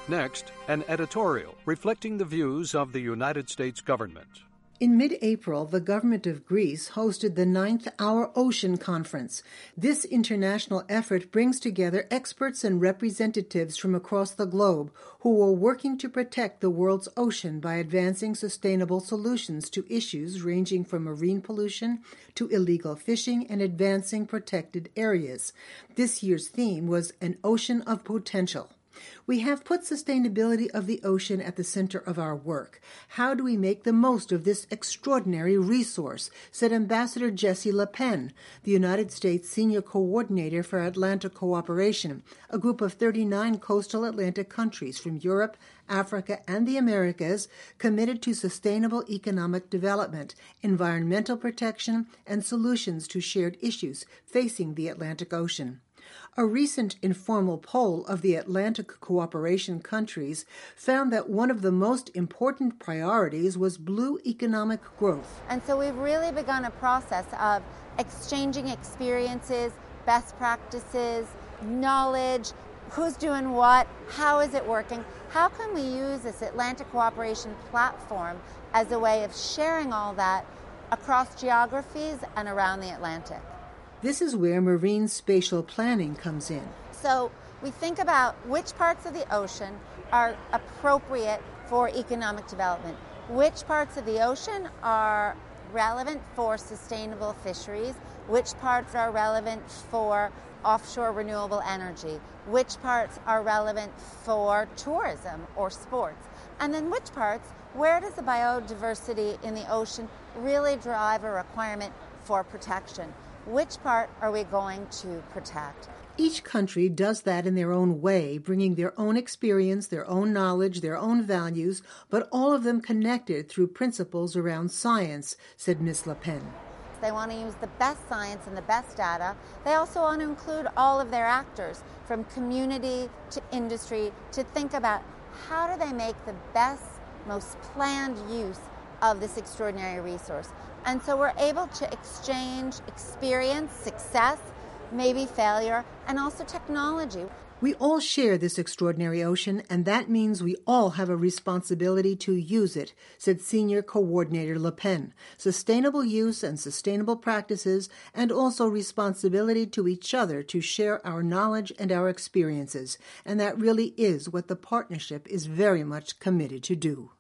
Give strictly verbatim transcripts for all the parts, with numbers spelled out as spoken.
Next, an editorial reflecting the views of the United States government. In mid-April, the government of Greece hosted the ninth Our Ocean Conference. This international effort brings together experts and representatives from across the globe who are working to protect the world's ocean by advancing sustainable solutions to issues ranging from marine pollution to illegal fishing and advancing protected areas. This year's theme was An Ocean of Potential. We have put sustainability of the ocean at the center of our work. How do we make the most of this extraordinary resource? Said Ambassador Jessie Le Pen, the United States Senior Coordinator for Atlantic Cooperation, a group of thirty-nine coastal Atlantic countries from Europe, Africa, and the Americas committed to sustainable economic development, environmental protection, and solutions to shared issues facing the Atlantic Ocean. A recent informal poll of the Atlantic Cooperation countries found that one of the most important priorities was blue economic growth. And so we've really begun a process of exchanging experiences, best practices, knowledge, who's doing what, how is it working, how can we use this Atlantic Cooperation platform as a way of sharing all that across geographies and around the Atlantic. This is where marine spatial planning comes in. So we think about which parts of the ocean are appropriate for economic development, which parts of the ocean are relevant for sustainable fisheries, which parts are relevant for offshore renewable energy, which parts are relevant for tourism or sports, and then which parts, where does the biodiversity in the ocean really drive a requirement for protection? Which part are we going to protect? Each country does that in their own way, bringing their own experience, their own knowledge, their own values, but all of them connected through principles around science, said Miz Le Pen. They want to use the best science and the best data. They also want to include all of their actors, from community to industry, to think about how do they make the best, most planned use of this extraordinary resource. And so we're able to exchange experience, success, maybe failure, and also technology. We all share this extraordinary ocean, and that means we all have a responsibility to use it, said Senior Coordinator Le Pen. Sustainable use and sustainable practices, and also responsibility to each other to share our knowledge and our experiences. And that really is what the partnership is very much committed to do.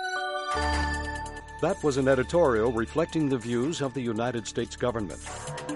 That was an editorial reflecting the views of the United States government.